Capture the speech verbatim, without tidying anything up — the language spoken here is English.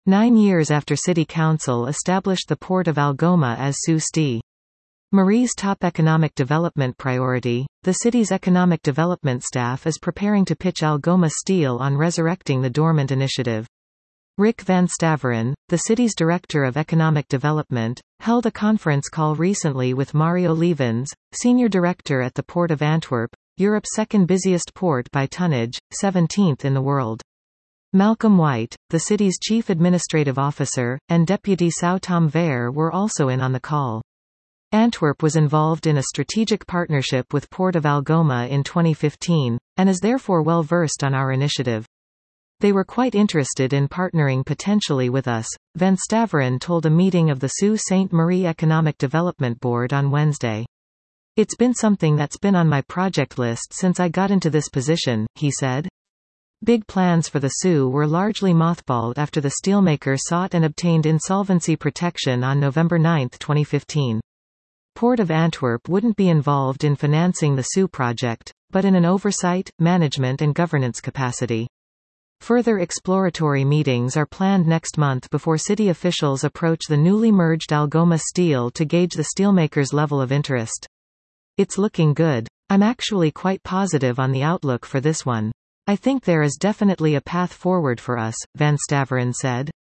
Nine years after City Council established the Port of Algoma as Sault Ste. Marie's top economic development priority, the city's economic development staff is preparing to pitch Algoma Steel on resurrecting the dormant initiative. Rick Van Staveren, the city's Director of Economic Development, held a conference call recently with Mario Levens, Senior Director at the Port of Antwerp, Europe's second busiest port by tonnage, seventeenth in the world. Malcolm White, the city's Chief Administrative Officer, and Deputy São Tom Vare were also in on the call. Antwerp was involved in a strategic partnership with Port of Algoma in twenty fifteen, and is therefore well versed on our initiative. They were quite interested in partnering potentially with us, Van Staveren told a meeting of the Sault Ste. Marie Economic Development Board on Wednesday. It's been something that's been on my project list since I got into this position, he said. Big plans for the Sault were largely mothballed after the steelmaker sought and obtained insolvency protection on November ninth twenty fifteen. Port of Antwerp wouldn't be involved in financing the Sault project, but in an oversight, management and governance capacity. Further exploratory meetings are planned next month before city officials approach the newly merged Algoma Steel to gauge the steelmaker's level of interest. It's looking good. I'm actually quite positive on the outlook for this one. I think there is definitely a path forward for us, Van Staveren said.